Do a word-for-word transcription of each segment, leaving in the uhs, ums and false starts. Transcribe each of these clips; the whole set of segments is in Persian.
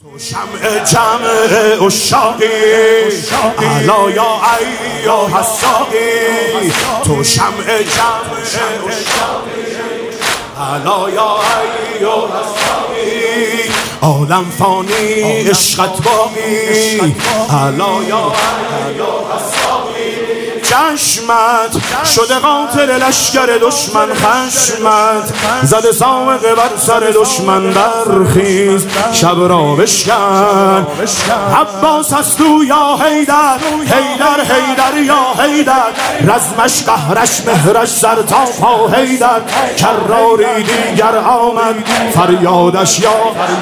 تو شمع جمع اشاقی الا یا ایها الساقی، تو شمع جمع اشاقی الا یا ایها الساقی، عالم فانی عشقت باقی الا یا ایها الساقی. چشمت شده قاتل لشکر دشمن، خشمت زده سامقه بر سر دشمن. برخیز شب را بشکن، عباس است او یا حیدر، حیدر حیدر یا حیدر، رزمش قهرش مهرش سر تا پا حیدر. کراری دیگر آمد فریادش یا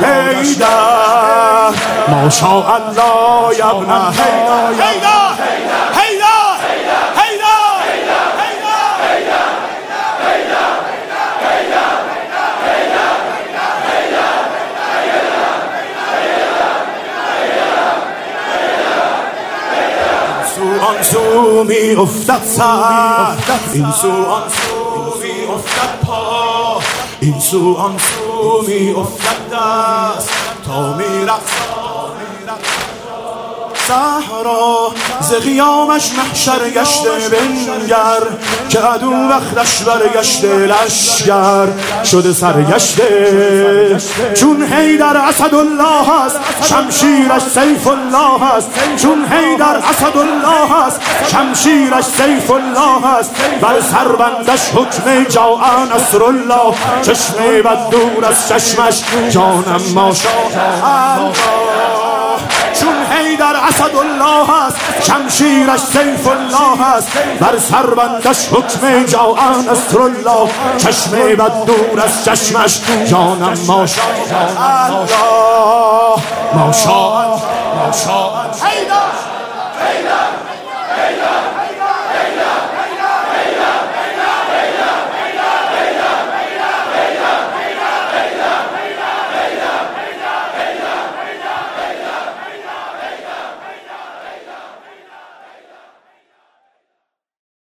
حیدر، ماشاءالله یا ابن حیدر، حیدر آن سو می افتد سر، این سو آن سو می افتد پا، این سو آن سو می افتد دست تا می رقصد صحرا. ز قیامش محشر گشته بنگر، که عدو وقتش برگشته لشگر شده سرگشته. چون حیدر اسدالله است شمشیرش سیف الله است، چون حیدر اسدالله است شمشیرش سیف الله است. بر سربندش حکم جاء نصرالله، چشم بد دور از چشمش جانم ماشاءالله. چون حیدر اسدالله است شمشیرش سیف الله است، بر سربندش حکم جاء نصرالله، چشم بد دور از چشمش جانم ماشاءالله. ماشاءالله ماشاءالله.